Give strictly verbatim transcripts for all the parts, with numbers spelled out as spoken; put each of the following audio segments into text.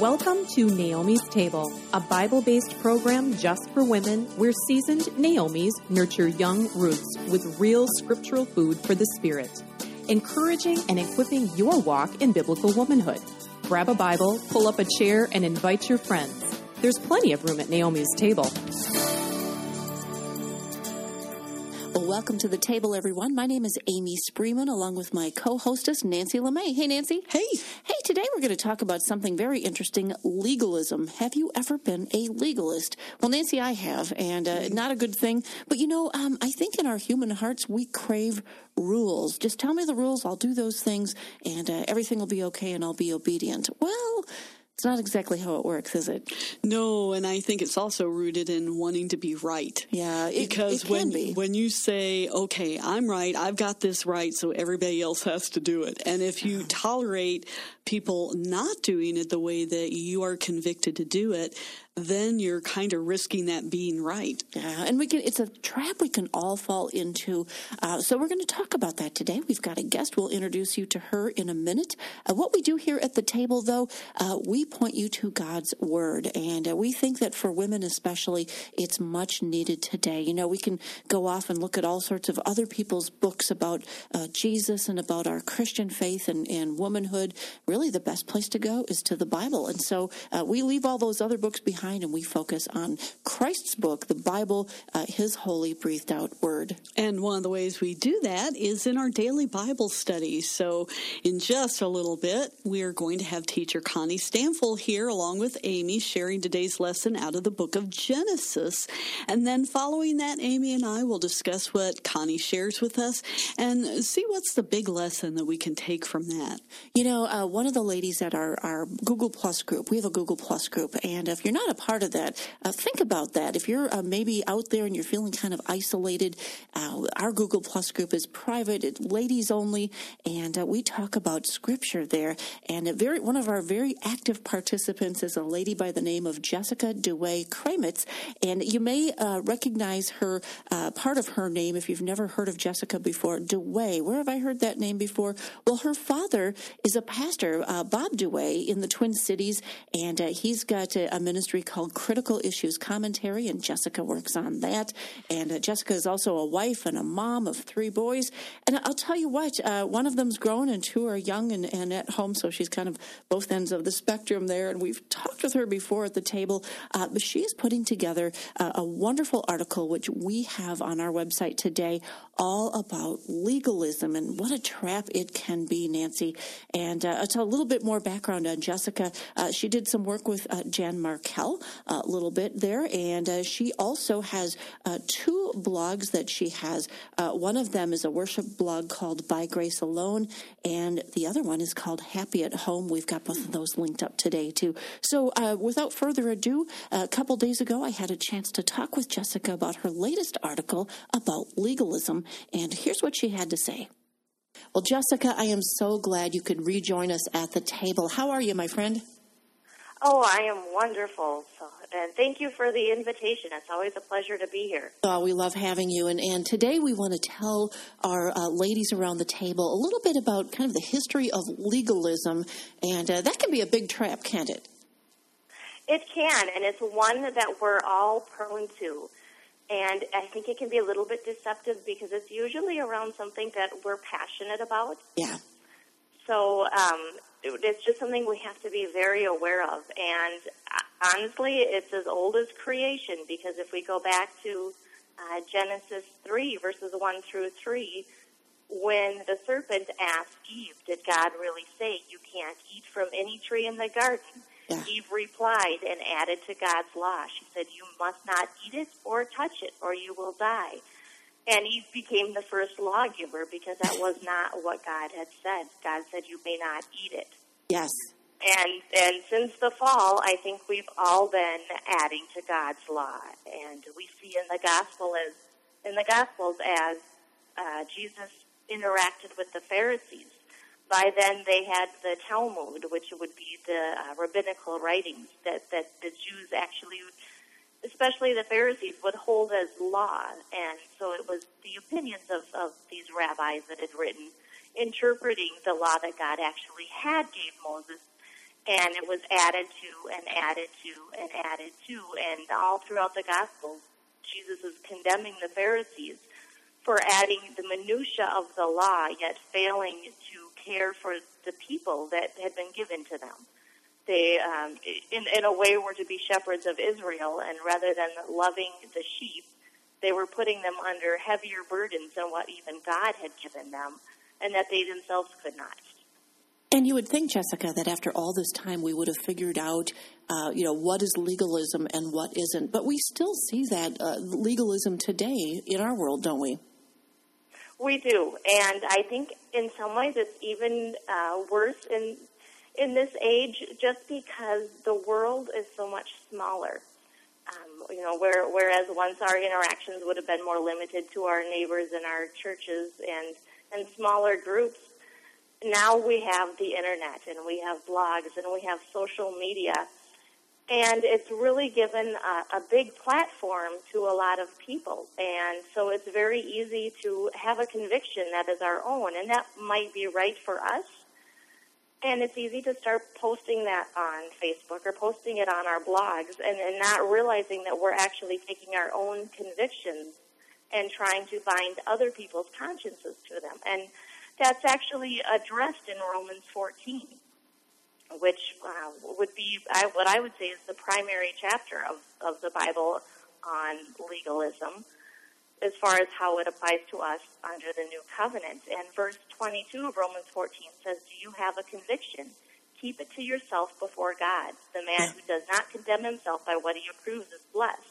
Welcome to Naomi's Table, a Bible-based program just for women where seasoned Naomis nurture young Ruths with real scriptural food for the spirit, encouraging and equipping your walk in biblical womanhood. Grab a Bible, pull up a chair, and invite your friends. There's plenty of room at Naomi's Table. Well, welcome to the table, everyone. My name is Amy Spreeman, along with my co-hostess, Nancy LeMay. Hey, Nancy. Hey. Hey, today we're going to talk about something very interesting, legalism. Have you ever been a legalist? Well, Nancy, I have, and uh, not a good thing. But, you know, um, I think in our human hearts, we crave rules. Just tell me the rules, I'll do those things, and uh, everything will be okay, and I'll be obedient. Well, it's not exactly how it works, is it? No, and I think it's also rooted in wanting to be right. Yeah, it, because it when can be. when you say, okay, I'm right, I've got this right, so everybody else has to do it. And if you tolerate people not doing it the way that you are convicted to do it, then you're kind of risking that being right. Yeah, and we can. It's a trap we can all fall into. Uh, so we're going to talk about that today. We've got a guest. We'll introduce you to her in a minute. Uh, what we do here at the table, though, uh, we point you to God's Word. And uh, we think that for women especially, it's much needed today. You know, we can go off and look at all sorts of other people's books about uh, Jesus and about our Christian faith and, and womanhood. Really, the best place to go is to the Bible. And so uh, we leave all those other books behind, and we focus on Christ's book, the Bible, uh, his holy breathed out word. And one of the ways we do that is in our daily Bible study. So in just a little bit, we are going to have teacher Connie Stanfill here along with Amy sharing today's lesson out of the book of Genesis. And then following that, Amy and I will discuss what Connie shares with us and see what's the big lesson that we can take from that. You know, uh, one of the ladies at our, our Google Plus group, we have a Google Plus group, and if you're not a part of that, uh, think about that. If you're uh, maybe out there and you're feeling kind of isolated, uh, our Google Plus group is private, it's ladies only, and uh, we talk about scripture there. And a very one of our very active participants is a lady by the name of Jessica DeWay Kramitz, and you may uh, recognize her, uh, part of her name if you've never heard of Jessica before. DeWay, where have I heard that name before? Well, her father is a pastor, uh, Bob DeWay, in the Twin Cities, and uh, he's got a, a ministry called Critical Issues Commentary, and Jessica works on that. And uh, Jessica is also a wife and a mom of three boys. And I'll tell you what, uh, one of them's grown and two are young and, and at home, so she's kind of both ends of the spectrum there. And we've talked with her before at the table, uh, but she is putting together uh, a wonderful article, which we have on our website today, all about legalism and what a trap it can be, Nancy. And uh, I'll tell a little bit more background on Jessica. Uh, she did some work with uh, Jan Markell a little bit there, and uh, she also has uh, two blogs that she has. Uh, one of them is a worship blog called By Grace Alone, and the other one is called Happy at Home. We've got both of those linked up today, too. So uh, without further ado, a couple days ago, I had a chance to talk with Jessica about her latest article about legalism, and here's what she had to say. Well, Jessica, I am so glad you could rejoin us at the table. How are you, my friend? Oh, I am wonderful. So, and thank you for the invitation. It's always a pleasure to be here. Oh, we love having you. And, and today we want to tell our uh, ladies around the table a little bit about kind of the history of legalism. And uh, that can be a big trap, can't it? It can, and it's one that we're all prone to. And I think it can be a little bit deceptive because it's usually around something that we're passionate about. Yeah. So um, it's just something we have to be very aware of. And honestly, it's as old as creation, because if we go back to uh, Genesis three, verses one through three, when the serpent asked Eve, did God really say you can't eat from any tree in the garden? Yeah. Eve replied and added to God's law. She said, you must not eat it or touch it, or you will die. And Eve became the first lawgiver because that was not what God had said. God said, you may not eat it. Yes. And and since the fall, I think we've all been adding to God's law. And we see in the gospel as in the Gospels as uh, Jesus interacted with the Pharisees. By then, they had the Talmud, which would be the uh, rabbinical writings that, that the Jews actually, especially the Pharisees, would hold as law. And so it was the opinions of, of these rabbis that had written, interpreting the law that God actually had gave Moses And it was added to and added to and added to. And all throughout the Gospels, Jesus is condemning the Pharisees for adding the minutia of the law, yet failing to care for the people that had been given to them. They, um, in, in a way, were to be shepherds of Israel, and rather than loving the sheep, they were putting them under heavier burdens than what even God had given them, and that they themselves could not. And you would think, Jessica, that after all this time we would have figured out, uh, you know, what is legalism and what isn't. But we still see that uh, legalism today in our world, don't we? We do, and I think in some ways it's even uh, worse in in this age, just because the world is so much smaller. Um, you know, where, whereas once our interactions would have been more limited to our neighbors and our churches and and smaller groups. Now we have the internet, and we have blogs, and we have social media, and it's really given a, a big platform to a lot of people. And so it's very easy to have a conviction that is our own, and that might be right for us. And it's easy to start posting that on Facebook or posting it on our blogs and, and not realizing that we're actually taking our own convictions and trying to bind other people's consciences to them. And that's actually addressed in Romans fourteen, which uh, would be I, what I would say is the primary chapter of, of the Bible on legalism as far as how it applies to us under the new covenant. And verse twenty-two of Romans fourteen says, "Do you have a conviction? Keep it to yourself before God. The man who does not condemn himself by what he approves is blessed."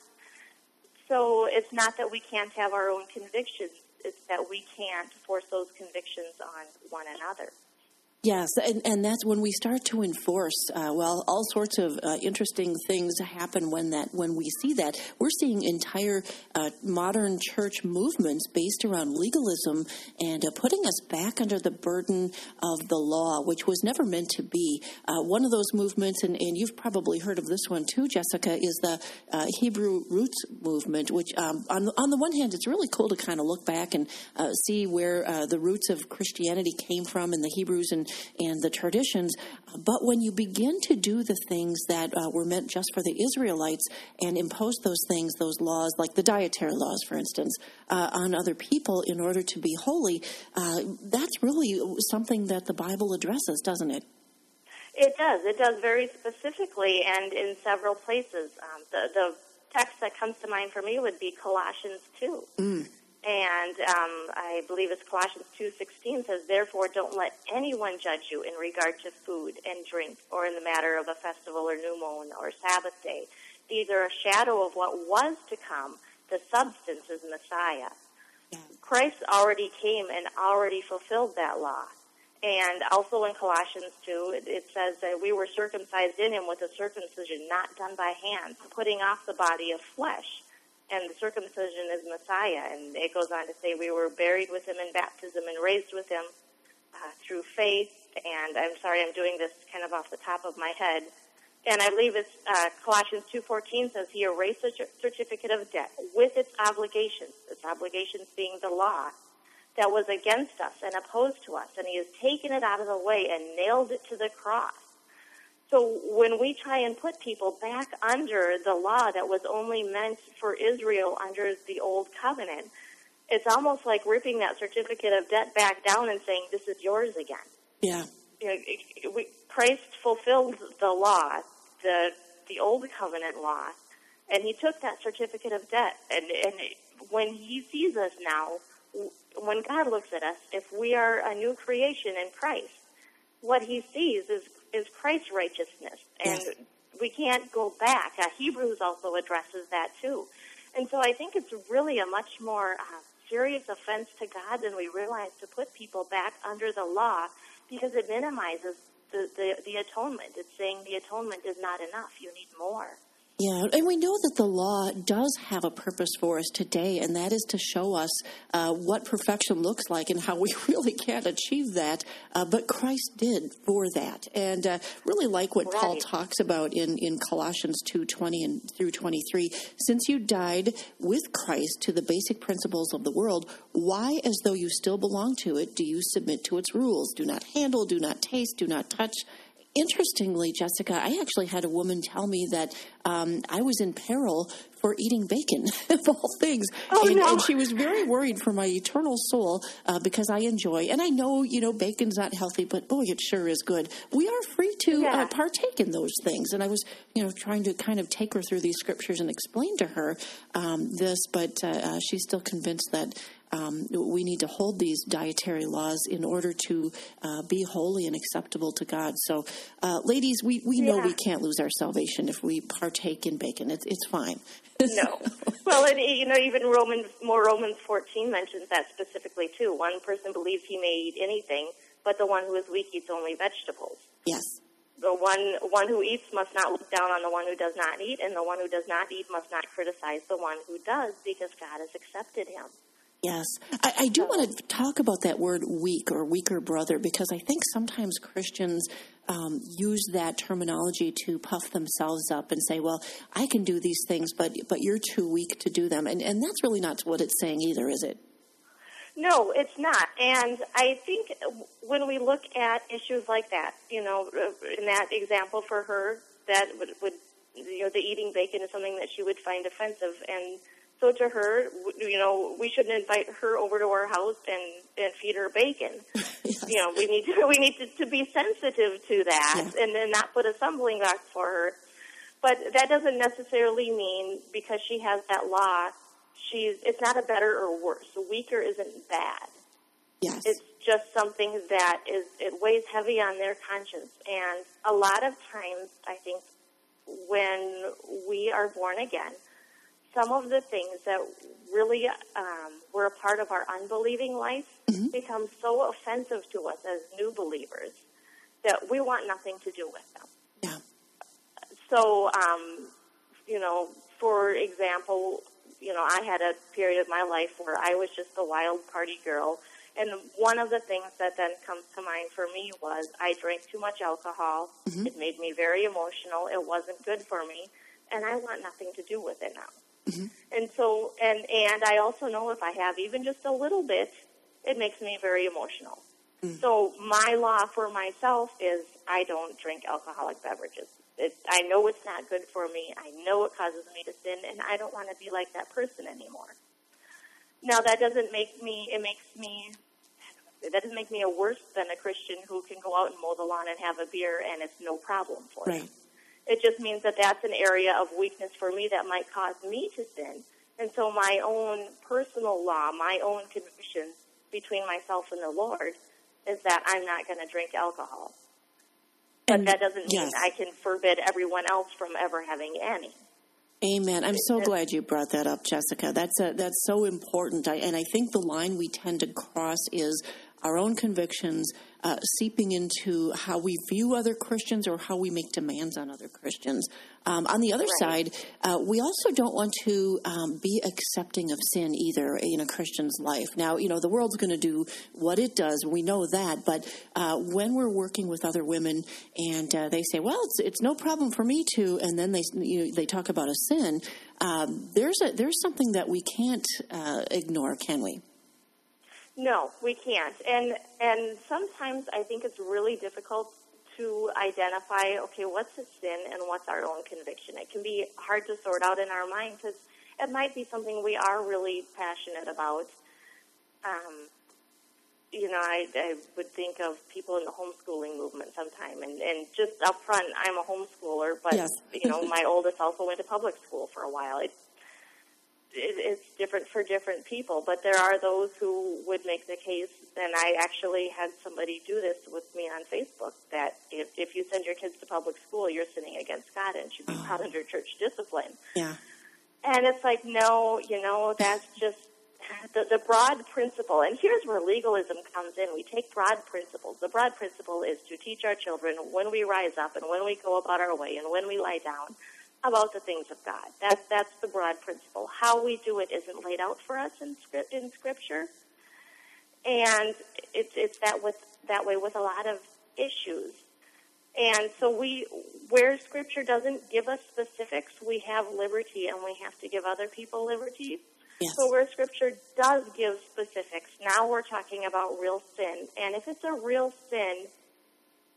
So it's not that we can't have our own convictions. It's that we can't force those convictions on one another. Yes, and, and that's when we start to enforce, uh, well, all sorts of uh, interesting things happen when that when we see that. We're seeing entire uh, modern church movements based around legalism and uh, putting us back under the burden of the law, which was never meant to be. Uh, one of those movements, and, and you've probably heard of this one too, Jessica, is the uh, Hebrew Roots movement, which um, on, on the one hand, it's really cool to kind of look back and uh, see where uh, the roots of Christianity came from in the Hebrews and and the traditions, but when you begin to do the things that uh, were meant just for the Israelites and impose those things, those laws, like the dietary laws, for instance, uh, on other people in order to be holy, uh, that's really something that the Bible addresses, doesn't it? It does. It does very specifically and in several places. Um, the, the text that comes to mind for me would be Colossians two. Mm. And um, I believe it's Colossians two sixteen says, "Therefore don't let anyone judge you in regard to food and drink or in the matter of a festival or new moon or Sabbath day. These are a shadow of what was to come. The substance is Messiah." Yeah. Christ already came and already fulfilled that law. And also in Colossians two, it, it says that we were circumcised in him with a circumcision not done by hands, putting off the body of flesh. And the circumcision is Messiah. And it goes on to say we were buried with him in baptism and raised with him uh, through faith. And I'm sorry, I'm doing this kind of off the top of my head. And I believe it's uh, Colossians two fourteen says he erased the certificate of debt with its obligations, its obligations being the law, that was against us and opposed to us. And he has taken it out of the way and nailed it to the cross. So when we try and put people back under the law that was only meant for Israel under the Old Covenant, it's almost like ripping that certificate of debt back down and saying, this is yours again. Yeah. You know, it, it, we, Christ fulfilled the law, the the Old Covenant law, and he took that certificate of debt. And, and when he sees us now, when God looks at us, if we are a new creation in Christ, what he sees is is Christ's righteousness, and yes. we can't go back. Uh, Hebrews also addresses that too. And so I think it's really a much more uh, serious offense to God than we realize to put people back under the law, because it minimizes the, the, the atonement. It's saying the atonement is not enough. You need more. Yeah, and we know that the law does have a purpose for us today, and that is to show us uh, what perfection looks like and how we really can't achieve that, uh, but Christ did for that. And uh, really like what right. Paul talks about in, in Colossians two twenty and through twenty-three. Since you died with Christ to the basic principles of the world, why, as though you still belong to it, do you submit to its rules? Do not handle, do not taste, do not touch, Interestingly, Jessica, I actually had a woman tell me that um, I was in peril for eating bacon, of all things. Oh, and, no. and she was very worried for my eternal soul uh, because I enjoy, and I know, you know, bacon's not healthy, but boy, it sure is good. We are free to Yeah. uh, partake in those things. And I was, you know, trying to kind of take her through these scriptures and explain to her um, this, but uh, uh, she's still convinced that Um, we need to hold these dietary laws in order to uh, be holy and acceptable to God. So, uh, ladies, we, we know Yeah. we can't lose our salvation if we partake in bacon. It's it's fine. No. Well, and, you know, even Romans, more Romans fourteen mentions that specifically, too. One person believes he may eat anything, but the one who is weak eats only vegetables. Yes. The one one who eats must not look down on the one who does not eat, and the one who does not eat must not criticize the one who does, because God has accepted him. Yes. I, I do want to talk about that word weak or weaker brother, because I think sometimes Christians um, use that terminology to puff themselves up and say, well, I can do these things, but but you're too weak to do them. And, and that's really not what it's saying either, is it? No, it's not. And I think when we look at issues like that, you know, in that example for her, that would, would you know, the eating bacon is something that she would find offensive. And so to her, you know, we shouldn't invite her over to our house and, and feed her bacon. Yes. You know, we need to, we need to, to be sensitive to that, yeah. and then not put a stumbling block for her. But that doesn't necessarily mean because she has that law, she's it's not a better or worse. Weaker isn't bad. Yes. It's just something that is it weighs heavy on their conscience. And a lot of times, I think, when we are born again, some of the things that really um, were a part of our unbelieving life mm-hmm. become so offensive to us as new believers that we want nothing to do with them. Yeah. So, um, you know, for example, you know, I had a period of my life where I was just a wild party girl. And one of the things that then comes to mind for me was I drank too much alcohol. Mm-hmm. It made me very emotional. It wasn't good for me. And I want nothing to do with it now. Mm-hmm. And so, and, and I also know if I have even just a little bit, it makes me very emotional. Mm-hmm. So my law for myself is I don't drink alcoholic beverages. It, I know it's not good for me. I know it causes me to sin, and I don't want to be like that person anymore. Now, that doesn't make me, it makes me, that doesn't make me a worse than a Christian who can go out and mow the lawn and have a beer, and it's no problem for right. him. It just means that that's an area of weakness for me that might cause me to sin. And so my own personal law, my own conviction between myself and the Lord is that I'm not going to drink alcohol. But and, that doesn't mean yes. I can forbid everyone else from ever having any. Amen. I'm so glad you brought that up, Jessica. That's a, that's so important. I, and I think the line we tend to cross is our own convictions uh, seeping into how we view other Christians or how we make demands on other Christians. Um, on the other right. side, uh, we also don't want to um, be accepting of sin either in a Christian's life. Now, you know, the world's going to do what it does. We know that. But uh, when we're working with other women and uh, they say, well, it's it's no problem for me to, and then they you know, they talk about a sin, um, there's a, there's something that we can't uh, ignore, can we? No, we can't. And and sometimes I think it's really difficult to identify, okay, what's a sin and what's our own conviction. It can be hard to sort out in our mind because it might be something we are really passionate about. Um, you know, I, I would think of people in the homeschooling movement sometime. And, and just up front, I'm a homeschooler, but, yes. you know, my oldest also went to public school for a while. It, It, it's different for different people, but there are those who would make the case, and I actually had somebody do this with me on Facebook, that if, if you send your kids to public school, you're sinning against God and should be oh. brought under church discipline. Yeah. And it's like, no, you know, that's just the, the broad principle. And here's where legalism comes in. We take broad principles. The broad principle is to teach our children when we rise up and when we go about our way and when we lie down about the things of God. That's that's the broad principle. How we do it isn't laid out for us in script in Scripture, and it's it's that with that way with a lot of issues. And so we, where Scripture doesn't give us specifics, we have liberty, and we have to give other people liberty. Yes. So where Scripture does give specifics, now we're talking about real sin, and if it's a real sin,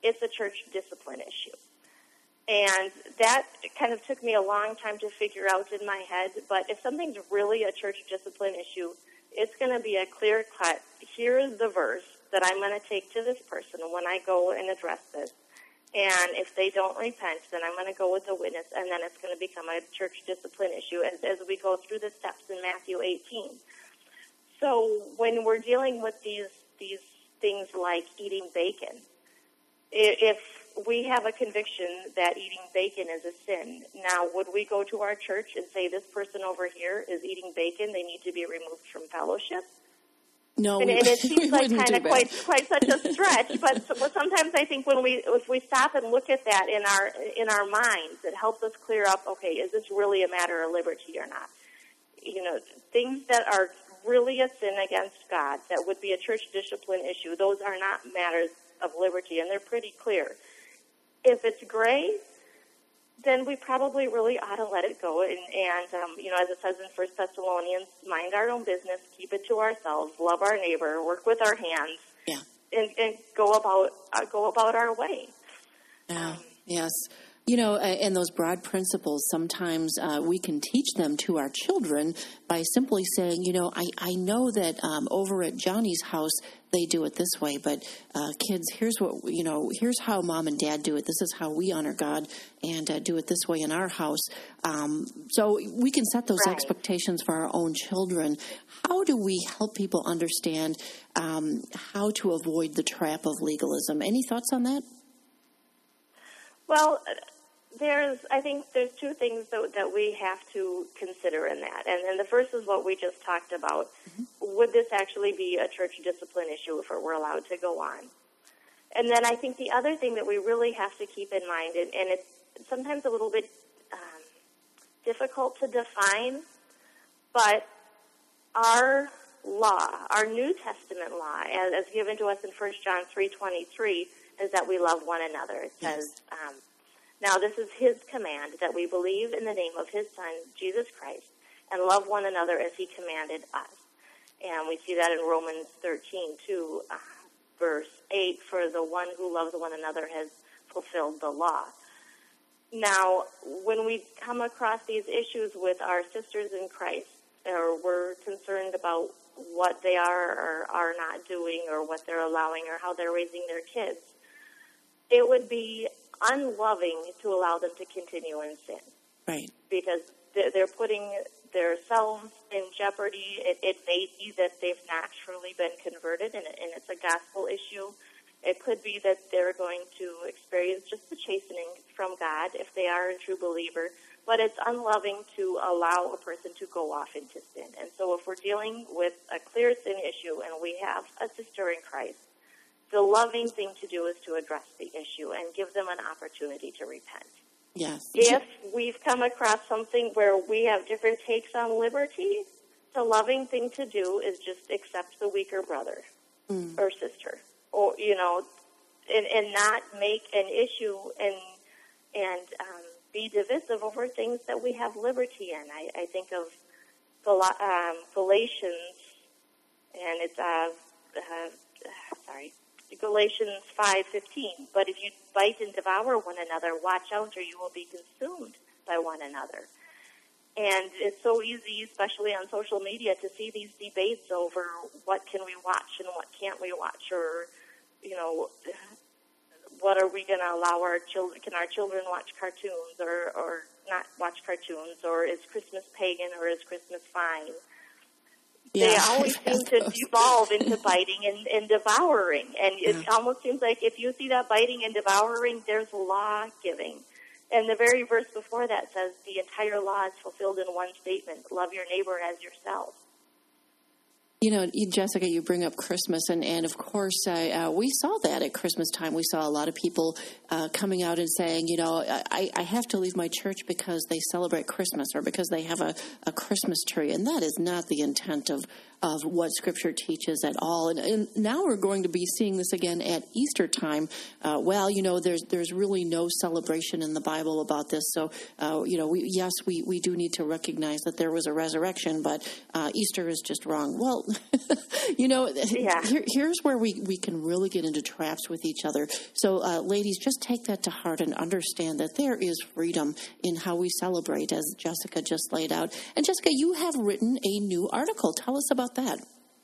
it's a church discipline issue. And that kind of took me a long time to figure out in my head. But if something's really a church discipline issue, it's going to be a clear cut. Here's the verse that I'm going to take to this person when I go and address this. And if they don't repent, then I'm going to go with the witness, and then it's going to become a church discipline issue as, as we go through the steps in Matthew eighteen. So when we're dealing with these these things like eating bacon, if we have a conviction that eating bacon is a sin, now would we go to our church and say this person over here is eating bacon, they need to be removed from fellowship? No, and, we, and it seems like kind of that. quite quite such a stretch. But, but sometimes I think when we if we stop and look at that in our in our minds, it helps us clear up. Okay, is this really a matter of liberty or not? You know, things that are really a sin against God, that would be a church discipline issue. Those are not matters of liberty, and they're pretty clear. If it's gray, then we probably really ought to let it go. And, and um, you know, as it says in First Thessalonians, mind our own business, keep it to ourselves, love our neighbor, work with our hands, yeah. and, and go about uh, go about our way. Yeah. Um, yes. You know, and those broad principles, sometimes uh, we can teach them to our children by simply saying, you know, I, I know that um, over at Johnny's house, they do it this way, but uh, kids, here's what, you know, here's how mom and dad do it. This is how we honor God and uh, do it this way in our house. Um, so we can set those right. expectations for our own children. How do we help people understand um, how to avoid the trap of legalism? Any thoughts on that? Well, there's, I think there's two things that, that we have to consider in that. And, and the first is what we just talked about. Mm-hmm. Would this actually be a church discipline issue if it were allowed to go on? And then I think the other thing that we really have to keep in mind, and, and it's sometimes a little bit um, difficult to define, but our law, our New Testament law, as, as given to us in First John three twenty-three, is that we love one another. It yes. says, um, now this is his command, that we believe in the name of his Son, Jesus Christ, and love one another as he commanded us. And we see that in Romans thirteen, too, uh, verse eight, for the one who loves one another has fulfilled the law. Now, when we come across these issues with our sisters in Christ, or we're concerned about what they are or are not doing, or what they're allowing, or how they're raising their kids, it would be unloving to allow them to continue in sin. Right. Because they're putting themselves in jeopardy. It, it may be that they've naturally been converted, and, and it's a gospel issue. It could be that they're going to experience just the chastening from God if they are a true believer. But it's unloving to allow a person to go off into sin. And so if we're dealing with a clear sin issue and we have a sister in Christ, the loving thing to do is to address the issue and give them an opportunity to repent. Yes. If we've come across something where we have different takes on liberty, the loving thing to do is just accept the weaker brother mm. or sister, or, you know, and, and not make an issue and and um, be divisive over things that we have liberty in. I, I think of Gal- um, Galatians, and it's, uh, uh, sorry, Galatians five fifteen. But if you bite and devour one another, watch out or you will be consumed by one another. And it's so easy, especially on social media, to see these debates over what can we watch and what can't we watch, or, you know, what are we going to allow our children, can our children watch cartoons or, or not watch cartoons, or is Christmas pagan or is Christmas fine? Yeah, they always seem to devolve into biting and, and devouring. And it yeah. almost seems like if you see that biting and devouring, there's law giving. And the very verse before that says the entire law is fulfilled in one statement: love your neighbor as yourself. You know, Jessica, you bring up Christmas, and, and of course, uh, uh, we saw that at Christmas time. We saw a lot of people uh, coming out and saying, you know, I, I have to leave my church because they celebrate Christmas or because they have a, a Christmas tree. And that is not the intent of, of what Scripture teaches at all. And, and now we're going to be seeing this again at Easter time. Uh, well, you know, there's there's really no celebration in the Bible about this. So, uh, you know, we, yes, we, we do need to recognize that there was a resurrection, but uh, Easter is just wrong. Well, you know, yeah. here, here's where we, we can really get into traps with each other. So, uh, ladies, just take that to heart and understand that there is freedom in how we celebrate, as Jessica just laid out. And Jessica, you have written a new article. Tell us about that.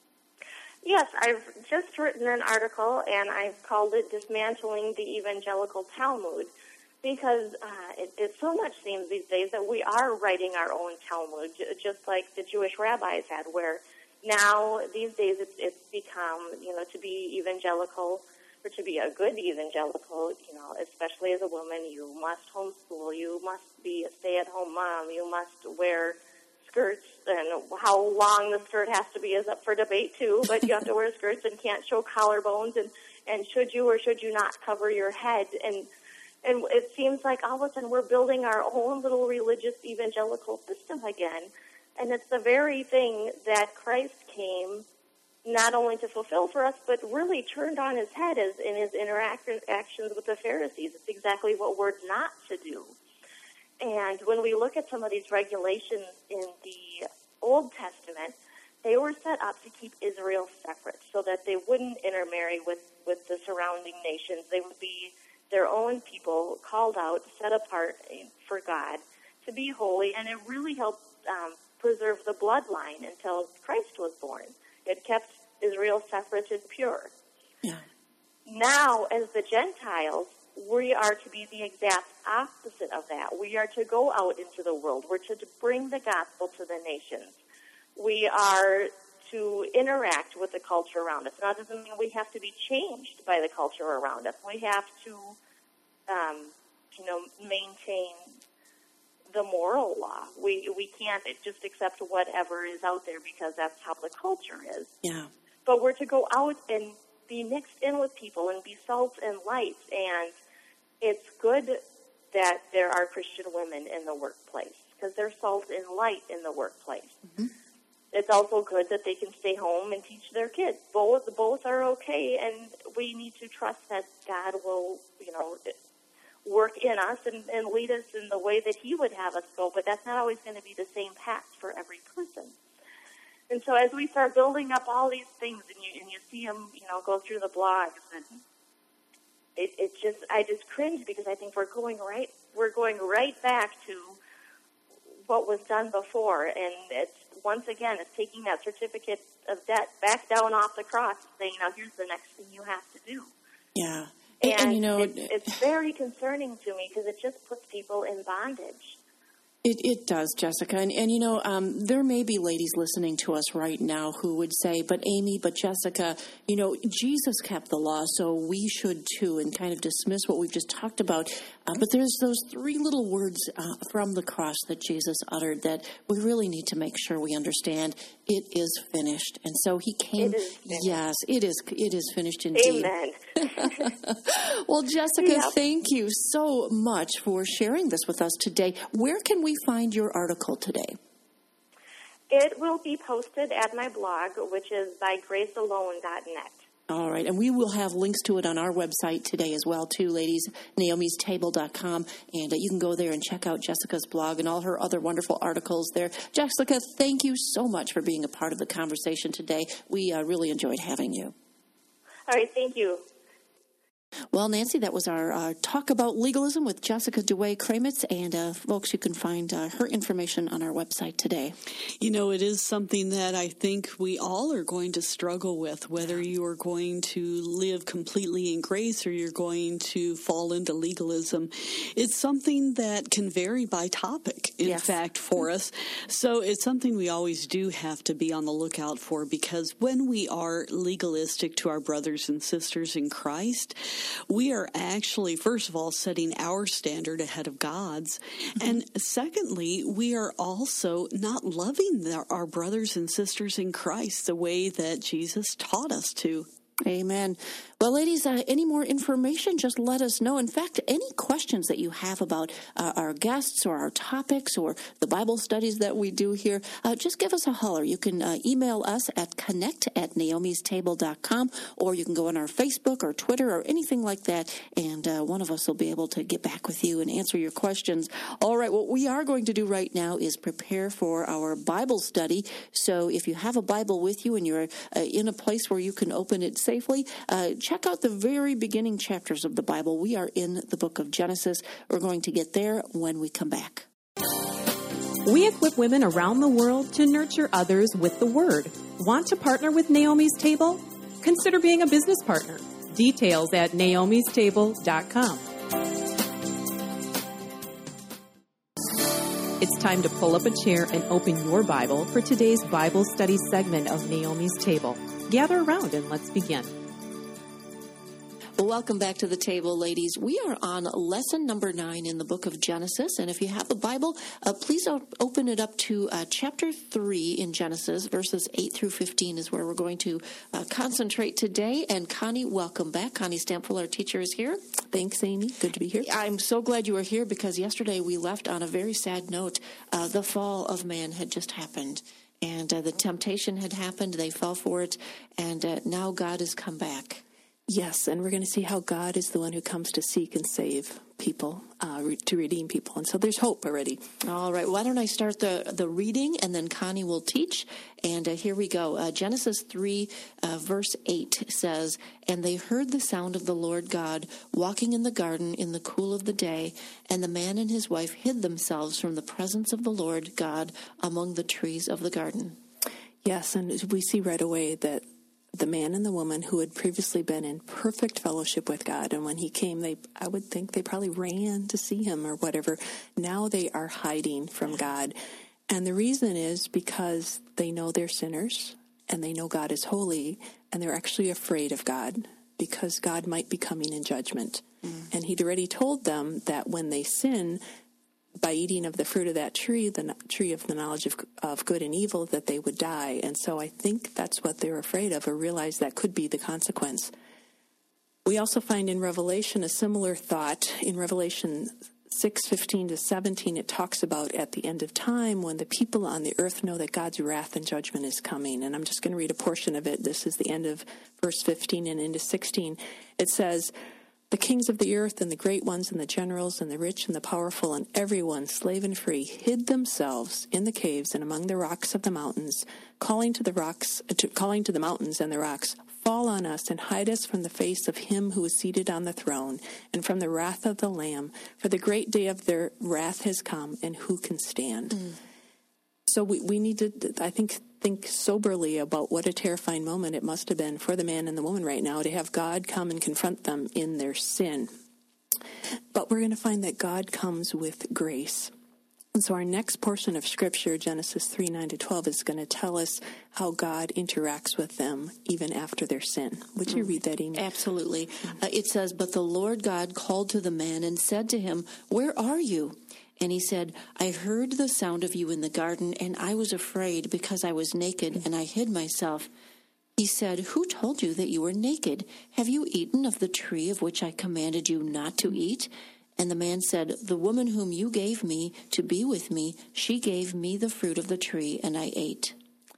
Yes, I've just written an article, and I've called it Dismantling the Evangelical Talmud, because uh, it, it so much seems these days that we are writing our own Talmud, just like the Jewish rabbis had, where now these days it's, it's become, you know, to be evangelical, or to be a good evangelical, you know, especially as a woman, you must homeschool, you must be a stay-at-home mom, you must wear skirts, and how long the skirt has to be is up for debate too, but you have to wear skirts and can't show collarbones, and, and should you or should you not cover your head, and and it seems like all of a sudden we're building our own little religious evangelical system again, and it's the very thing that Christ came not only to fulfill for us, but really turned on his head as in his interactions with the Pharisees. It's exactly what we're not to do. And when we look at some of these regulations in the Old Testament, they were set up to keep Israel separate so that they wouldn't intermarry with, with the surrounding nations. They would be their own people, called out, set apart for God, to be holy, and it really helped um, preserve the bloodline until Christ was born. It kept Israel separate and pure. Yeah. Now, as the Gentiles, we are to be the exact opposite of that. We are to go out into the world. We're to bring the gospel to the nations. We are to interact with the culture around us. Now, it doesn't mean we have to be changed by the culture around us. We have to, um, you know, maintain the moral law. We we can't just accept whatever is out there because that's how the culture is. Yeah. But we're to go out and be mixed in with people and be salt and light. And it's good that there are Christian women in the workplace because they're salt and light in the workplace. Mm-hmm. It's also good that they can stay home and teach their kids. Both both are okay, and we need to trust that God will, you know, work in us and, and lead us in the way that he would have us go, but that's not always going to be the same path for every person. And so as we start building up all these things, and you and you see them, you know, go through the blogs, and it, it just, I just cringe because I think we're going right, we're going right back to what was done before, and it's once again, it's taking that certificate of debt back down off the cross, saying, now here's the next thing you have to do. Yeah. And, and, and you know, it's, it's very concerning to me because it just puts people in bondage. It, it does, Jessica. And, and you know, um, there may be ladies listening to us right now who would say, but Amy, but Jessica, you know, Jesus kept the law, so we should too, and kind of dismiss what we've just talked about. Uh, but there's those three little words uh, from the cross that Jesus uttered that we really need to make sure we understand. It is finished. And so he came. It is finished. Yes, it is. It is finished indeed. Amen. Well, Jessica, yep. Thank you so much for sharing this with us today. Where can we find your article today? It will be posted at my blog, which is by grace alone dot net. All right, and we will have links to it on our website today as well, too, ladies, naomis table dot com, and uh, you can go there and check out Jessica's blog and all her other wonderful articles there. Jessica, thank you so much for being a part of the conversation today. We uh, really enjoyed having you. All right, thank you. Well, Nancy, that was our uh, talk about legalism with Jessica Duay-Kramitz, and uh, folks, you can find uh, her information on our website today. You know, it is something that I think we all are going to struggle with, whether you are going to live completely in grace or you're going to fall into legalism. It's something that can vary by topic, in yes. fact, for us. So it's something we always do have to be on the lookout for, because when we are legalistic to our brothers and sisters in Christ, we are actually, first of all, setting our standard ahead of God's. Mm-hmm. And secondly, we are also not loving the, our brothers and sisters in Christ the way that Jesus taught us to. Amen. Well, ladies, uh, any more information, just let us know. In fact, any questions that you have about uh, our guests or our topics or the Bible studies that we do here, uh, just give us a holler. You can uh, email us at connect at naomis table dot com, or you can go on our Facebook or Twitter or anything like that, and uh, one of us will be able to get back with you and answer your questions. All right, what we are going to do right now is prepare for our Bible study. So if you have a Bible with you and you're uh, in a place where you can open it safely, uh, check out the very beginning chapters of the Bible. We are in the book of Genesis. We're going to get there when we come back. We equip women around the world to nurture others with the Word. Want to partner with Naomi's Table? Consider being a business partner. Details at naomis table dot com. It's time to pull up a chair and open your Bible for today's Bible study segment of Naomi's Table. Gather around and let's begin. Well, welcome back to the table, ladies. We are on lesson number nine in the book of Genesis. And if you have a Bible, uh, please op- open it up to uh, chapter three in Genesis, verses eight through fifteen is where we're going to uh, concentrate today. And Connie, welcome back. Connie Stample, our teacher, is here. Thanks, Amy. Good to be here. I'm so glad you were here because yesterday we left on a very sad note. Uh, the fall of man had just happened. And uh, the temptation had happened. They fell for it. And uh, now God has come back. Yes, and we're going to see how God is the one who comes to seek and save people, uh, re- to redeem people. And so there's hope already. All right. Why don't I start the, the reading, and then Connie will teach. And uh, here we go. Uh, Genesis three, uh, verse eight says, "And they heard the sound of the Lord God walking in the garden in the cool of the day, and the man and his wife hid themselves from the presence of the Lord God among the trees of the garden." Yes, and we see right away that the man and the woman who had previously been in perfect fellowship with God, and when he came, they I would think they probably ran to see him or whatever. Now they are hiding from God. And the reason is because they know they're sinners, and they know God is holy, and they're actually afraid of God because God might be coming in judgment. Mm. And he'd already told them that when they sin, by eating of the fruit of that tree, the tree of the knowledge of, of good and evil, that they would die. And so I think that's what they're afraid of, or realize that could be the consequence. We also find in Revelation a similar thought. In Revelation six fifteen to seventeen, it talks about at the end of time when the people on the earth know that God's wrath and judgment is coming. And I'm just going to read a portion of it. This is the end of verse fifteen and into sixteen. It says, "The kings of the earth and the great ones and the generals and the rich and the powerful and everyone, slave and free, hid themselves in the caves and among the rocks of the mountains, calling to the rocks, to, calling to the mountains and the rocks, 'Fall on us and hide us from the face of him who is seated on the throne and from the wrath of the Lamb, for the great day of their wrath has come, and who can stand?'" Mm. So we, we need to, I think, think soberly about what a terrifying moment it must have been for the man and the woman right now to have God come and confront them in their sin. But we're going to find that God comes with grace. And so our next portion of Scripture, Genesis three, nine to twelve, is going to tell us how God interacts with them even after their sin. Would you read that, Amy? Absolutely. Mm-hmm. Uh, it says, "But the Lord God called to the man and said to him, 'Where are you?' And he said, 'I heard the sound of you in the garden, and I was afraid because I was naked, and I hid myself.' He said, 'Who told you that you were naked? Have you eaten of the tree of which I commanded you not to eat?' And the man said, 'The woman whom you gave me to be with me, she gave me the fruit of the tree, and I ate.'"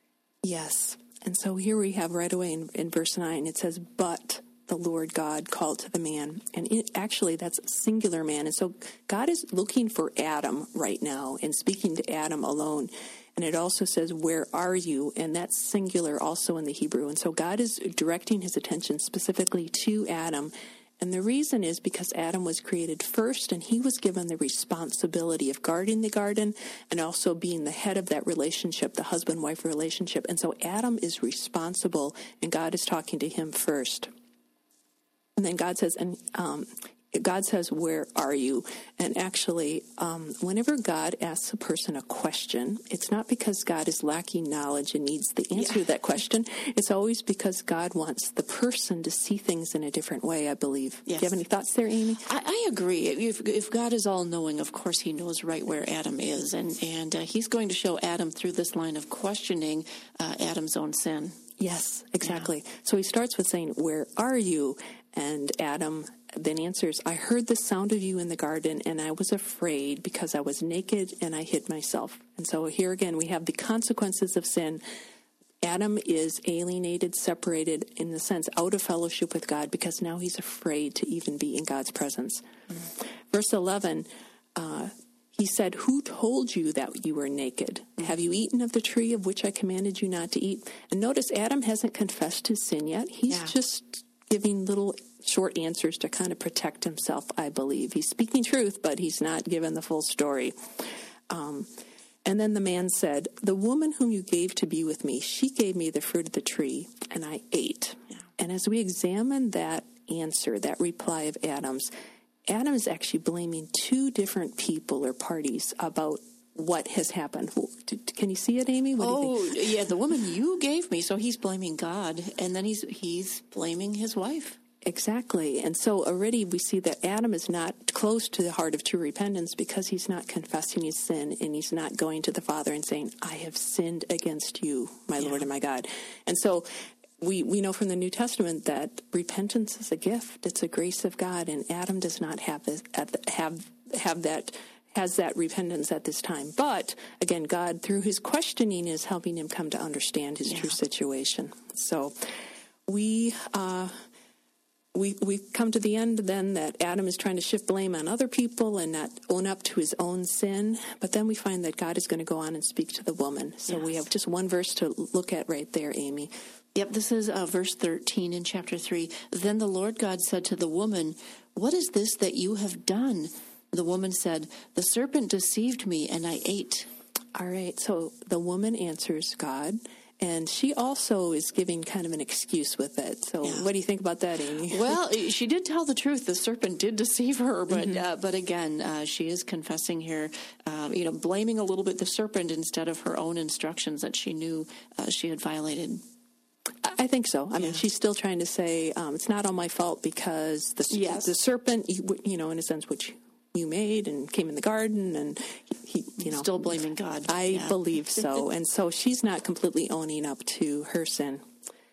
Yes. And so here we have right away in, in verse nine, it says, "But the Lord God called to the man." And it, actually, that's singular man. And so God is looking for Adam right now and speaking to Adam alone. And it also says, "Where are you?" And that's singular also in the Hebrew. And so God is directing his attention specifically to Adam. And the reason is because Adam was created first, and he was given the responsibility of guarding the garden and also being the head of that relationship, the husband-wife relationship. And so Adam is responsible, and God is talking to him first. And then God says, and um, God says, "Where are you?" And actually, um, whenever God asks a person a question, it's not because God is lacking knowledge and needs the answer yeah. to that question. It's always because God wants the person to see things in a different way, I believe. Yes. Do you have any thoughts there, Amy? I, I agree. If, if God is all-knowing, of course he knows right where Adam is. And, and uh, he's going to show Adam through this line of questioning uh, Adam's own sin. Yes, exactly. Yeah. So he starts with saying, where are you? And Adam then answers, I heard the sound of you in the garden, and I was afraid because I was naked and I hid myself. And so here again, we have the consequences of sin. Adam is alienated, separated, in the sense, out of fellowship with God, because now he's afraid to even be in God's presence. Mm-hmm. Verse eleven, uh, he said, who told you that you were naked? Mm-hmm. Have you eaten of the tree of which I commanded you not to eat? And notice, Adam hasn't confessed his sin yet. He's yeah. just giving little short answers to kind of protect himself, I believe. He's speaking truth, but he's not given the full story. Um And then the man said, the woman whom you gave to be with me, she gave me the fruit of the tree, and I ate. Yeah. And as we examine that answer, that reply of Adam's, Adam is actually blaming two different people or parties about what has happened. Can you see it, Amy? What oh, do you think? Yeah, the woman you gave me. So he's blaming God, and then he's he's blaming his wife. Exactly. And so already we see that Adam is not close to the heart of true repentance because he's not confessing his sin, and he's not going to the Father and saying, I have sinned against you, my yeah. Lord and my God. And so we, we know from the New Testament that repentance is a gift. It's a grace of God, and Adam does not have this, have have that has that repentance at this time. But again, God, through his questioning, is helping him come to understand his yeah. true situation. So we uh We we come to the end then that Adam is trying to shift blame on other people and not own up to his own sin. But then we find that God is going to go on and speak to the woman. So yes. we have just one verse to look at right there, Amy. Yep, this is uh, verse thirteen in chapter three. Then the Lord God said to the woman, what is this that you have done? The woman said, the serpent deceived me and I ate. All right, so the woman answers God. And she also is giving kind of an excuse with it. So yeah. what do you think about that, Amy? Well, she did tell the truth. The serpent did deceive her. But mm-hmm. uh, but again, uh, she is confessing here, uh, you know, blaming a little bit the serpent instead of her own instructions that she knew uh, she had violated. I think so. I yeah. mean, she's still trying to say, um, it's not all my fault because the, yes. the serpent, you know, in a sense, which you made and came in the garden, and he, you know, still blaming God. I yeah. believe so. And so she's not completely owning up to her sin.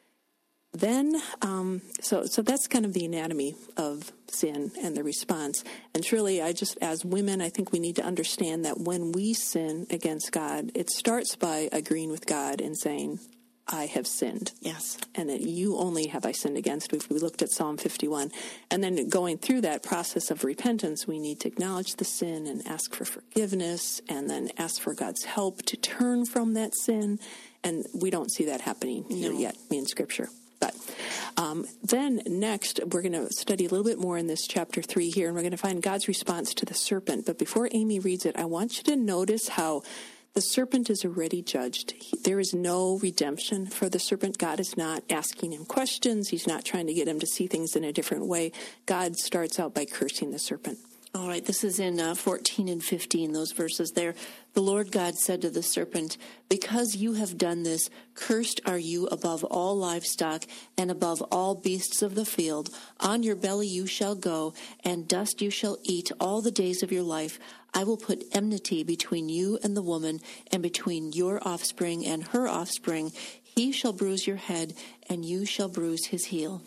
Then, um, so, so that's kind of the anatomy of sin and the response. And truly, I just, as women, I think we need to understand that when we sin against God, it starts by agreeing with God and saying, I have sinned. Yes. And that you only have I sinned against. We, we looked at Psalm fifty-one. And then going through that process of repentance, we need to acknowledge the sin and ask for forgiveness, and then ask for God's help to turn from that sin. And we don't see that happening here no. yet in Scripture. But um, then next, we're going to study a little bit more in this chapter three here, and we're going to find God's response to the serpent. But before Amy reads it, I want you to notice how the serpent is already judged. He, there is no redemption for the serpent. God is not asking him questions. He's not trying to get him to see things in a different way. God starts out by cursing the serpent. All right, this is in uh, fourteen and fifteen, those verses there. The Lord God said to the serpent, because you have done this, cursed are you above all livestock and above all beasts of the field. On your belly you shall go, and dust you shall eat all the days of your life. I will put enmity between you and the woman, and between your offspring and her offspring. He shall bruise your head, and you shall bruise his heel.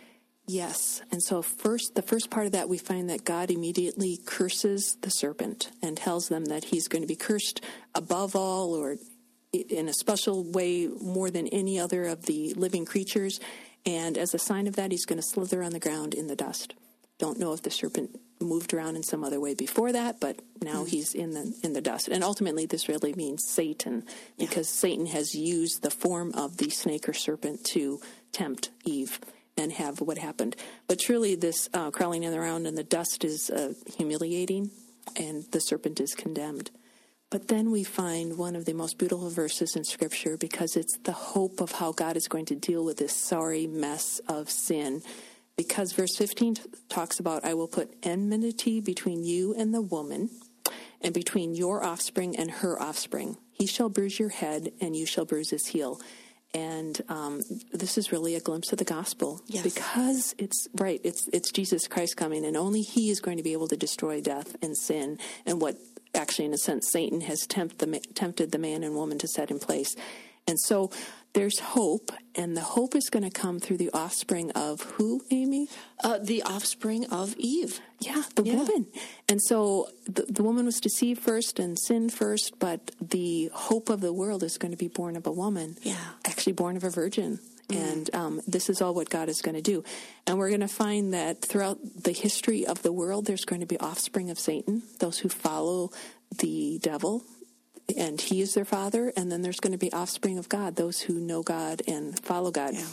Yes. And so first, the first part of that, we find that God immediately curses the serpent and tells them that he's going to be cursed above all, or in a special way more than any other of the living creatures. And as a sign of that, he's going to slither on the ground in the dust. Don't know if the serpent moved around in some other way before that, but now mm-hmm. he's in the in the dust. And ultimately, this really means Satan, because yeah. Satan has used the form of the snake or serpent to tempt Eve and have what happened. But truly, this uh, crawling around in the dust is uh, humiliating, and the serpent is condemned. But then we find one of the most beautiful verses in Scripture, because it's the hope of how God is going to deal with this sorry mess of sin. Because verse fifteen talks about, I will put enmity between you and the woman, and between your offspring and her offspring. He shall bruise your head, and you shall bruise his heel. And um, this is really a glimpse of the gospel, yes. because it's right. It's it's Jesus Christ coming, and only He is going to be able to destroy death and sin, and what actually, in a sense, Satan has tempt the, tempted the man and woman to set in place. And so, there's hope, and the hope is going to come through the offspring of who, Amy? Uh, the offspring of Eve. Yeah, the Yeah. woman. And so the, the woman was deceived first and sinned first, but the hope of the world is going to be born of a woman. Yeah. Actually born of a virgin. Mm. And um, this is all what God is going to do. And we're going to find that throughout the history of the world, there's going to be offspring of Satan, those who follow the devil, and he is their father. And then there's going to be offspring of God, those who know God and follow God. Yeah.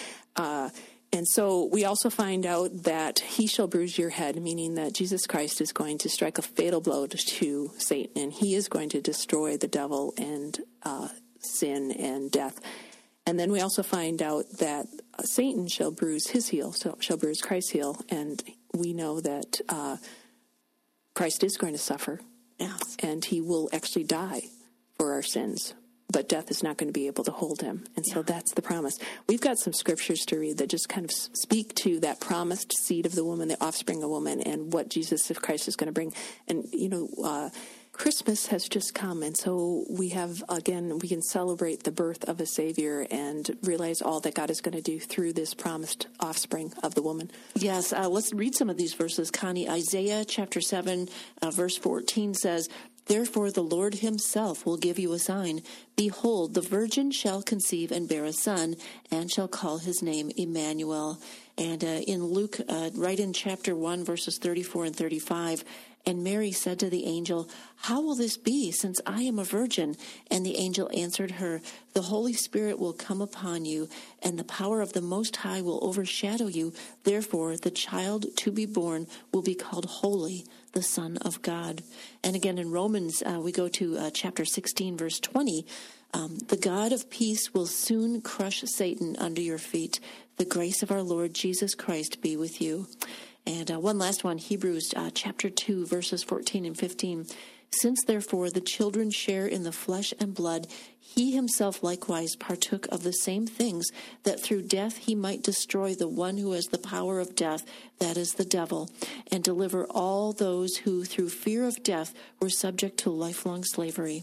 Uh, and so we also find out that he shall bruise your head, meaning that Jesus Christ is going to strike a fatal blow to, to Satan, and he is going to destroy the devil and uh, sin and death. And then we also find out that uh, Satan shall bruise his heel, so shall bruise Christ's heel, and we know that uh, Christ is going to suffer. Yeah. And he will actually die for our sins, but death is not going to be able to hold him. And so Yeah. that's the promise. We've got some scriptures to read that just kind of speak to that promised seed of the woman, the offspring of woman, and what Jesus Christ is going to bring. And, you know, uh, Christmas has just come, and so we have, again, we can celebrate the birth of a Savior and realize all that God is going to do through this promised offspring of the woman. Yes, uh, let's read some of these verses, Connie. Isaiah chapter seven, uh, verse fourteen says, "Therefore the Lord himself will give you a sign. Behold, the virgin shall conceive and bear a son, and shall call his name Emmanuel." And uh, in Luke, uh, right in chapter one, verses thirty-four and thirty-five, "And Mary said to the angel, How will this be, since I am a virgin? And the angel answered her, The Holy Spirit will come upon you, and the power of the Most High will overshadow you. Therefore, the child to be born will be called Holy, the Son of God." And again in Romans, uh, we go to uh, chapter sixteen, verse twenty. Um, "The God of peace will soon crush Satan under your feet. The grace of our Lord Jesus Christ be with you." And uh, one last one, Hebrews uh, chapter two, verses fourteen and fifteen. "Since therefore the children share in the flesh and blood, he himself likewise partook of the same things, that through death he might destroy the one who has the power of death, that is the devil, and deliver all those who through fear of death were subject to lifelong slavery."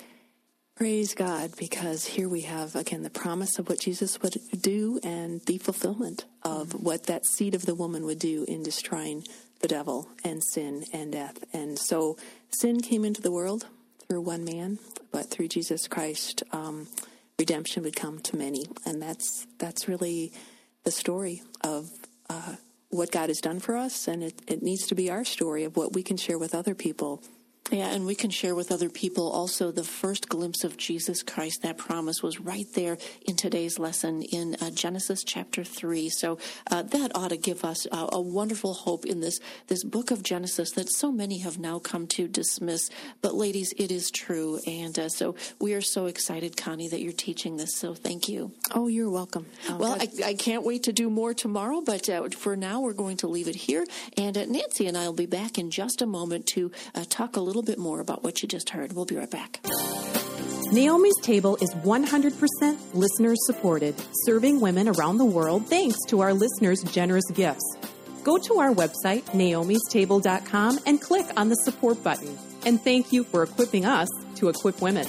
Praise God, because here we have, again, the promise of what Jesus would do and the fulfillment of mm-hmm. what that seed of the woman would do in destroying the devil and sin and death. And so sin came into the world through one man, but through Jesus Christ, um, redemption would come to many. And that's that's really the story of uh, what God has done for us, and it, it needs to be our story of what we can share with other people. Yeah, and we can share with other people also the first glimpse of Jesus Christ. That promise was right there in today's lesson in uh, Genesis chapter three. So uh, that ought to give us uh, a wonderful hope in this, this book of Genesis that so many have now come to dismiss. But ladies, it is true. And uh, so we are so excited, Connie, that you're teaching this. So thank you. Oh, you're welcome. Oh, well, I, I can't wait to do more tomorrow. But uh, for now, we're going to leave it here. And uh, Nancy and I will be back in just a moment to uh, talk a little bit more about what you just heard. We'll be right back. Naomi's Table is one hundred percent listener supported, serving women around the world thanks to our listeners' generous gifts. Go to our website, naomis table dot com, and click on the support button. And thank you for equipping us to equip women.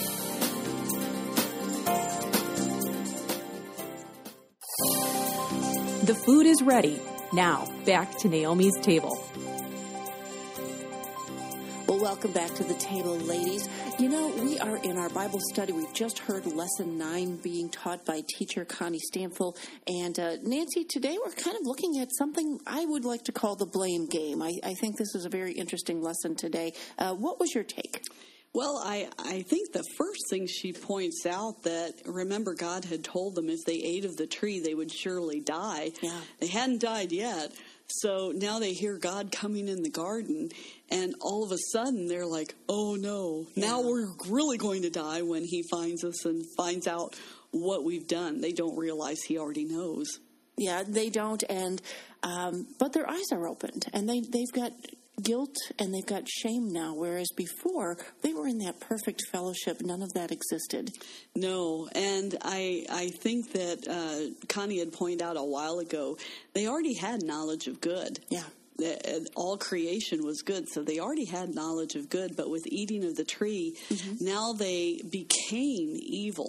The food is ready. Now, back to Naomi's Table. Well, welcome back to the table, ladies. You know, we are in our Bible study. We've just heard lesson nine being taught by teacher Connie Stanfill. And uh, Nancy, today we're kind of looking at something I would like to call the blame game. I, I think this is a very interesting lesson today. Uh, what was your take? Well, I, I think the first thing she points out that, remember, God had told them if they ate of the tree, they would surely die. Yeah. They hadn't died yet. So now they hear God coming in the garden, and all of a sudden they're like, oh, no, yeah. now we're really going to die when he finds us and finds out what we've done. They don't realize he already knows. Yeah, they don't, and um, but their eyes are opened, and they, they've got guilt and they've got shame now, whereas before they were in that perfect fellowship. None of that existed. No, and I I think that uh, Connie had pointed out a while ago, they already had knowledge of good. Yeah. All creation was good, so they already had knowledge of good, but with eating of the tree, mm-hmm. now they became evil.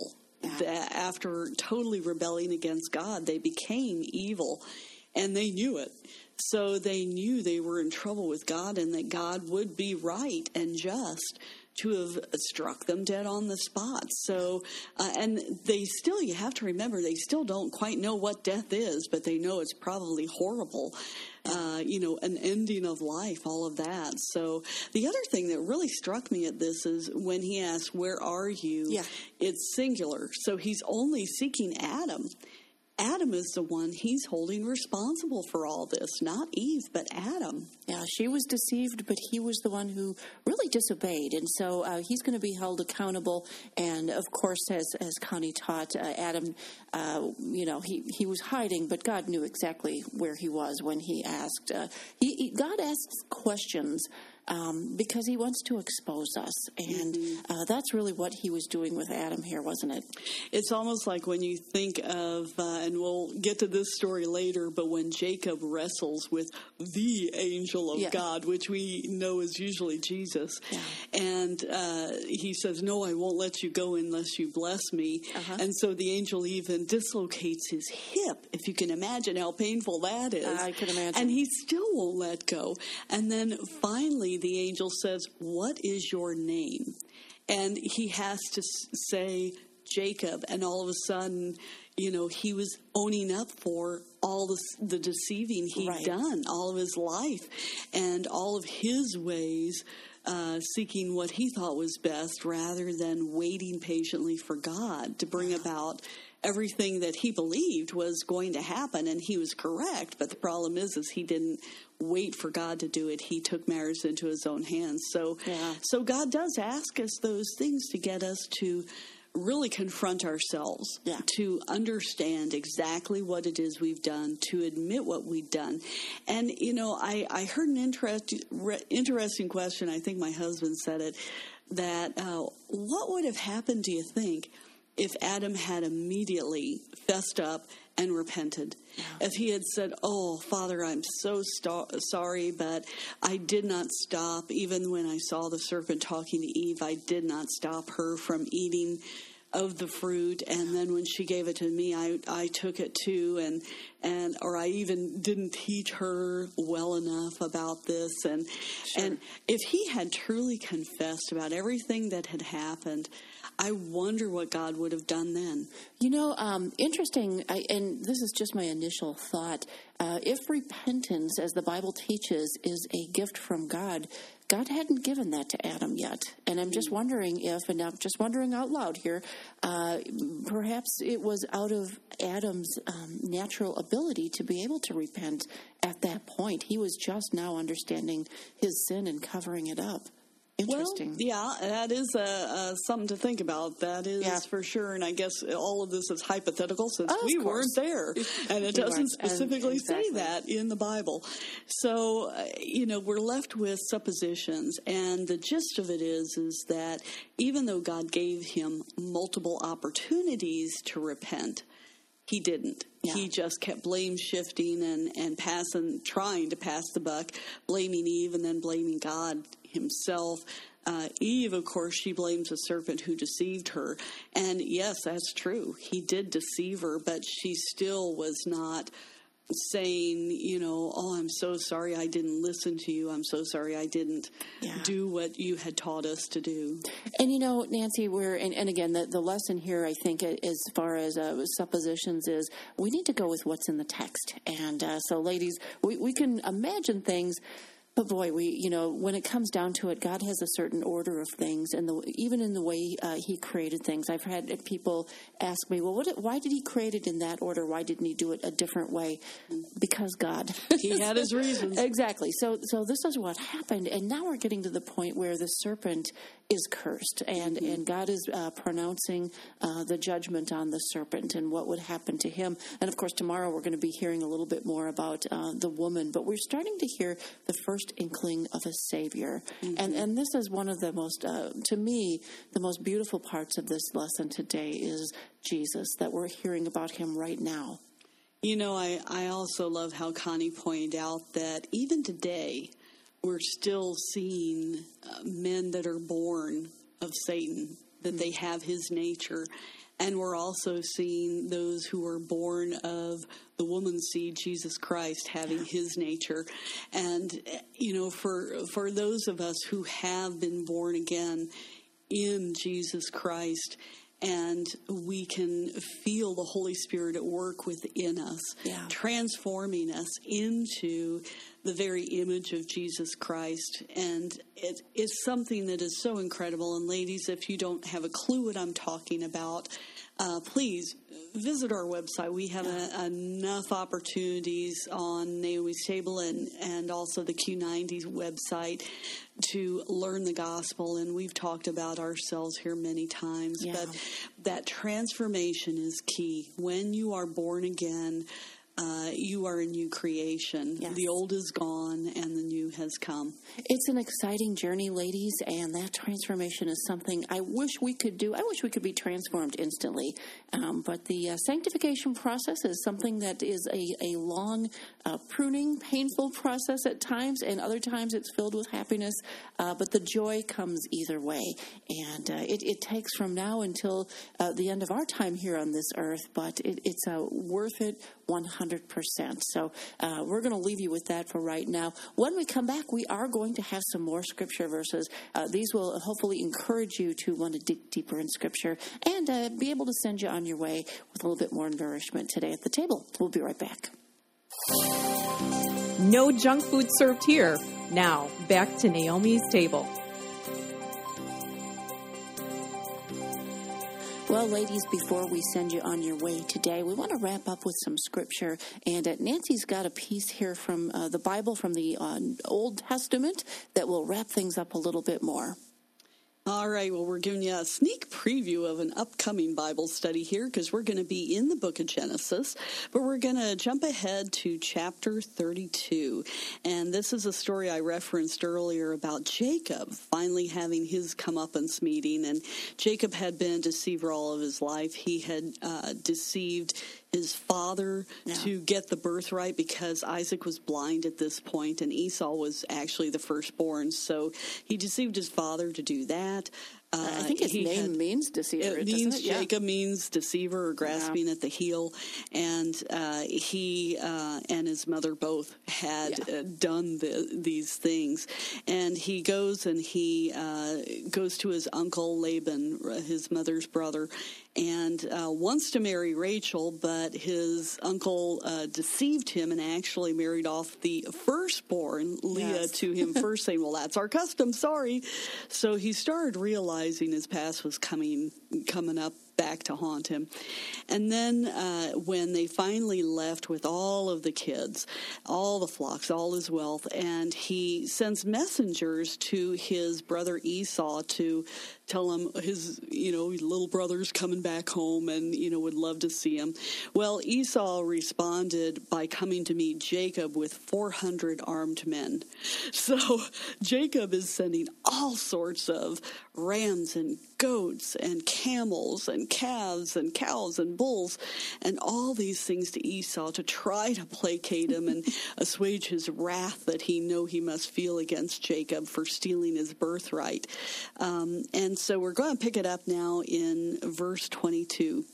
Yeah. that after totally rebelling against God, they became evil, and they knew it. So they knew they were in trouble with God, and that God would be right and just to have struck them dead on the spot. So, uh, and they still, you have to remember, they still don't quite know what death is, but they know it's probably horrible. Uh, you know, an ending of life, all of that. So the other thing that really struck me at this is when he asked, "Where are you?" Yeah. It's singular. So he's only seeking Adam. Adam is the one he's holding responsible for all this, not Eve, but Adam. Yeah, she was deceived, but he was the one who really disobeyed. And so uh, he's going to be held accountable. And, of course, as as Connie taught, uh, Adam, uh, you know, he, he was hiding, but God knew exactly where he was when he asked. Uh, he, he, God asks questions um, because he wants to expose us. And mm-hmm. uh, that's really what he was doing with Adam here, wasn't it? It's almost like when you think of, uh, and we'll get to this story later, but when Jacob wrestles with the angel of yeah. God, which we know is usually Jesus, yeah. and uh, he says, "No, I won't let you go unless you bless me." Uh-huh. And so the angel even dislocates his hip, if you can imagine how painful that is. I can imagine. And he still won't let go. And then finally the angel says, "What is your name?" And he has to say Jacob, and all of a sudden, you know, he was owning up for all the, the deceiving he'd right. done all of his life, and all of his ways, uh, seeking what he thought was best rather than waiting patiently for God to bring about everything that he believed was going to happen. And he was correct, but the problem is, is he didn't wait for God to do it. He took matters into his own hands. So, yeah. so God does ask us those things to get us to really confront ourselves, yeah. to understand exactly what it is we've done, to admit what we've done. And, you know, I, I heard an interest, re, interesting question. I think my husband said it, that uh, what would have happened, do you think, if Adam had immediately fessed up and repented? Yeah. If he had said, "Oh, Father, I'm so st- sorry, but I did not stop. Even when I saw the serpent talking to Eve, I did not stop her from eating of the fruit. And then when she gave it to me, I, I took it too. And, and, or I even didn't teach her well enough about this." And, sure. and if he had truly confessed about everything that had happened, I wonder what God would have done then. You know, um, interesting, I, and this is just my initial thought. Uh, if repentance, as the Bible teaches, is a gift from God, God hadn't given that to Adam yet. And I'm just wondering if, and I'm just wondering out loud here, uh, perhaps it was out of Adam's um, natural ability to be able to repent at that point. He was just now understanding his sin and covering it up. Interesting. Well, yeah, that is uh, uh, something to think about. That is yeah. for sure. And I guess all of this is hypothetical since oh, we course. weren't there. And it doesn't specifically exactly. say that in the Bible. So, uh, you know, we're left with suppositions. And the gist of it is, is that even though God gave him multiple opportunities to repent, he didn't. Yeah. He just kept blame shifting and, and passing, trying to pass the buck, blaming Eve and then blaming God himself. Uh, Eve, of course, she blames the serpent who deceived her. And yes, that's true. He did deceive her, but she still was not saying, you know, "Oh, I'm so sorry I didn't listen to you. I'm so sorry I didn't yeah. do what you had taught us to do." And, you know, Nancy, we're, and, and again, the, the lesson here, I think, as far as uh, suppositions is, we need to go with what's in the text. And uh, so, ladies, we, we can imagine things, but boy, we, you know, when it comes down to it, God has a certain order of things, and the, even in the way uh, He created things. I've had people ask me, "Well, what, why did He create it in that order? Why didn't He do it a different way?" Because God. He had His reasons. Exactly. So, so this is what happened, and now we're getting to the point where the serpent is cursed, and mm-hmm. and God is uh, pronouncing uh, the judgment on the serpent and what would happen to him. And of course, tomorrow we're going to be hearing a little bit more about uh, the woman, but we're starting to hear the first inkling of a Savior. Mm-hmm. And and this is one of the most, uh, to me, the most beautiful parts of this lesson today is Jesus, that we're hearing about Him right now. You know, I, I also love how Connie pointed out that even today, we're still seeing uh, men that are born of Satan, that they have his nature. And we're also seeing those who are born of the woman's seed, Jesus Christ, having his nature. And, you know, for for those of us who have been born again in Jesus Christ, and we can feel the Holy Spirit at work within us, yeah. transforming us into the very image of Jesus Christ. And it is something that is so incredible. And ladies, if you don't have a clue what I'm talking about, uh, please visit our website. We have a, enough opportunities on Naomi's Table and, and also the Q ninety website to learn the gospel. And we've talked about ourselves here many times. Yeah. But that transformation is key. When you are born again, Uh, you are a new creation. Yes. The old is gone and the new has come. It's an exciting journey, ladies, and that transformation is something I wish we could do. I wish we could be transformed instantly. Um, but the uh, sanctification process is something that is a, a long, uh, pruning, painful process at times, and other times it's filled with happiness. Uh, but the joy comes either way. And uh, it, it takes from now until uh, the end of our time here on this earth, but it, it's uh, worth it one hundred percent. So uh, we're going to leave you with that for right now. When we come back, we are going to have some more scripture verses. Uh, these will hopefully encourage you to want to dig deeper in scripture and uh, be able to send you on your way with a little bit more nourishment today at the table. We'll be right back. No junk food served here. Now, back to Naomi's Table. Well, ladies, before we send you on your way today, we want to wrap up with some scripture. And uh, Nancy's got a piece here from uh, the Bible, from the uh, Old Testament, that will wrap things up a little bit more. All right, well, we're giving you a sneak preview of an upcoming Bible study here because we're going to be in the book of Genesis, but we're going to jump ahead to chapter thirty-two. And this is a story I referenced earlier about Jacob finally having his comeuppance meeting. And Jacob had been a deceiver all of his life. He had uh, deceived his father yeah. to get the birthright because Isaac was blind at this point and Esau was actually the firstborn. So he deceived his father to do that. Uh, I think his name had, means deceiver. It means it? Yeah. Jacob means deceiver or grasping yeah. at the heel, and uh, he uh, and his mother both had yeah. uh, done the, these things. And he goes and he uh, goes to his uncle Laban, his mother's brother, and uh, wants to marry Rachel, but his uncle uh, deceived him and actually married off the firstborn, Leah, yes. to him first, saying, well, that's our custom, sorry. So he started realizing his past was coming coming up back to haunt him. And then uh, when they finally left with all of the kids, all the flocks, all his wealth, and he sends messengers to his brother Esau to tell him his, you know, little brother's coming back home and, you know, would love to see him. Well, Esau responded by coming to meet Jacob with four hundred armed men. So Jacob is sending all sorts of rams and goats and camels and calves and cows and bulls and all these things to Esau to try to placate him and assuage his wrath that he know he must feel against Jacob for stealing his birthright. Um, and so we're going to pick it up now in verse twenty-two.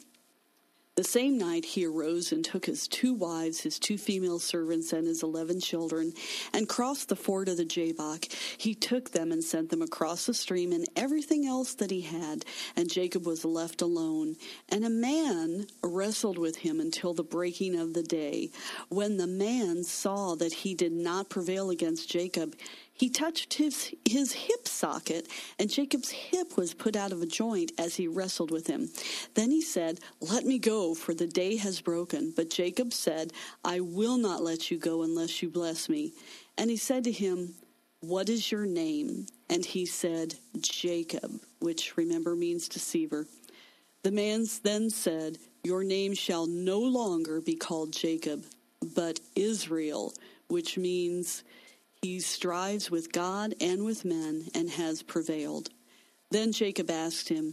The same night he arose and took his two wives, his two female servants, and his eleven children, and crossed the ford of the Jabbok. He took them and sent them across the stream and everything else that he had, and Jacob was left alone. And a man wrestled with him until the breaking of the day. When the man saw that he did not prevail against Jacob, he touched his, his hip socket, and Jacob's hip was put out of a joint as he wrestled with him. Then he said, let me go, for the day has broken. But Jacob said, I will not let you go unless you bless me. And he said to him, what is your name? And he said, Jacob, which, remember, means deceiver. The man then said, your name shall no longer be called Jacob, but Israel, which means he strives with God and with men and has prevailed. Then Jacob asked him,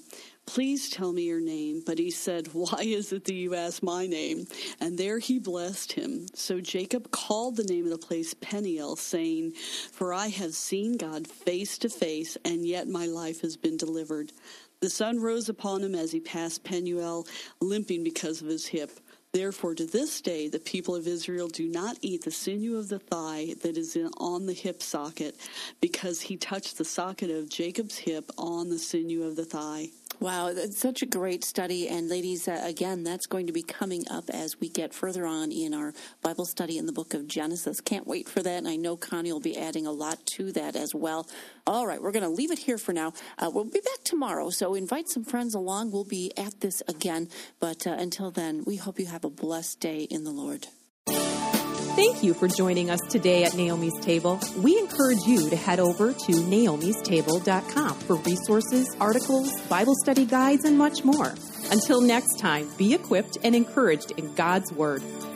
Please tell me your name. But he said, Why is it that you ask my name? And there he blessed him. So Jacob called the name of the place Peniel, saying, For I have seen God face to face, and yet my life has been delivered. The sun rose upon him as he passed Penuel, limping because of his hip. Therefore, to this day, the people of Israel do not eat the sinew of the thigh that is in, on the hip socket, because he touched the socket of Jacob's hip on the sinew of the thigh. Wow, that's such a great study. And ladies, uh, again, that's going to be coming up as we get further on in our Bible study in the book of Genesis. Can't wait for that. And I know Connie will be adding a lot to that as well. All right, we're going to leave it here for now. Uh, we'll be back tomorrow, so invite some friends along. We'll be at this again. But uh, until then, we hope you have a blessed day in the Lord. Thank you for joining us today at Naomi's Table. We encourage you to head over to naomis table dot com for resources, articles, Bible study guides, and much more. Until next time, be equipped and encouraged in God's Word.